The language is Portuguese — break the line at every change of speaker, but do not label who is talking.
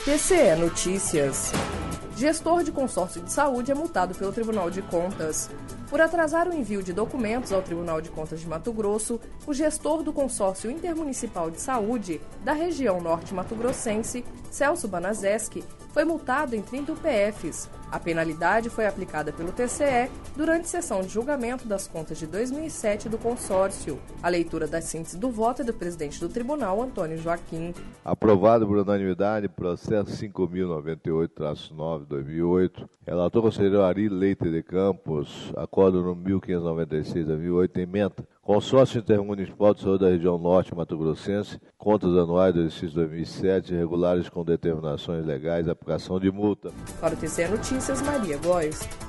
TCE Notícias. Gestor de consórcio de saúde é multado pelo Tribunal de Contas. Por atrasar o envio de documentos ao Tribunal de Contas de Mato Grosso, o gestor do Consórcio Intermunicipal de Saúde da região norte mato-grossense, Celso Banaszewski, foi multado em 30 UPFs. A penalidade foi aplicada pelo TCE durante sessão de julgamento das contas de 2007 do consórcio. A leitura da síntese do voto é do presidente do tribunal, Antônio Joaquim.
Aprovado por unanimidade, processo 5.098-9/2008. Relator conselheiro Ari Leite de Campos, acordo número 1596/2008, ementa. Consórcio Intermunicipal de Saúde da região norte mato-grossense, contas anuais do exercício 2007, regulares com determinações legais, aplicação de multa.
Para o TCE Notícias, Maria Góes.